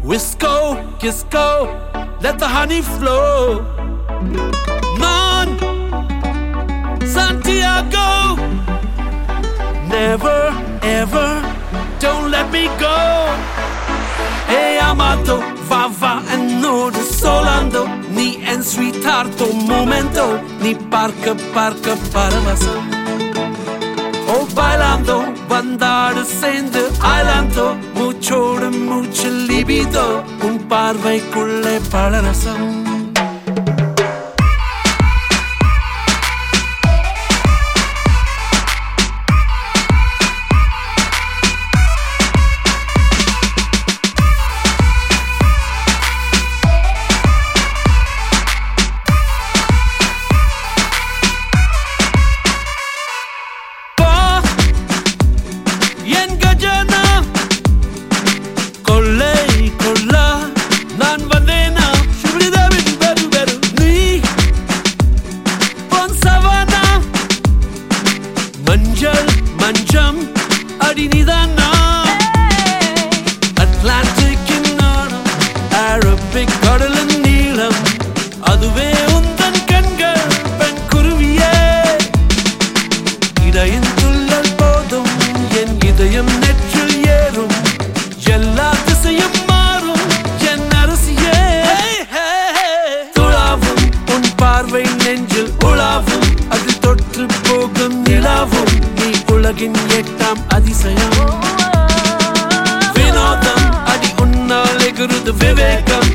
Wisco, Kisco, let the honey flow. Non, Santiago, never, ever, don't let me go. Hey, amato, va ennode solando, ni en sweethearto momento, ni parca paravasam. Oh, bailando, bandada சேர்ந்து ஆயிலாந்தோ மூச்சோடு மூச்சு லிபிதோ உன் பார்வைக்குள்ளே பலரசம் மஞ்சம் அடினிதானா அட்லாண்டிக்கின் நாடம் Arabic கடலின் நீளம் அதுவே உந்தன் கண்கள் பெண் குருவியே இடையின் துள்ளல் போதும் என் இதயம் நெற்றில் ஏறும் எல்லா திசையும் மாறும் என் அரசியே துளாவும் உன் பார்வை நெஞ்சில் உலாவும் அது தொற்று போகும் நிலாவும் உலகின் எட்டாம் அதிசயம் வினோதம் அடி உன்னால் எகுருது விவேகம்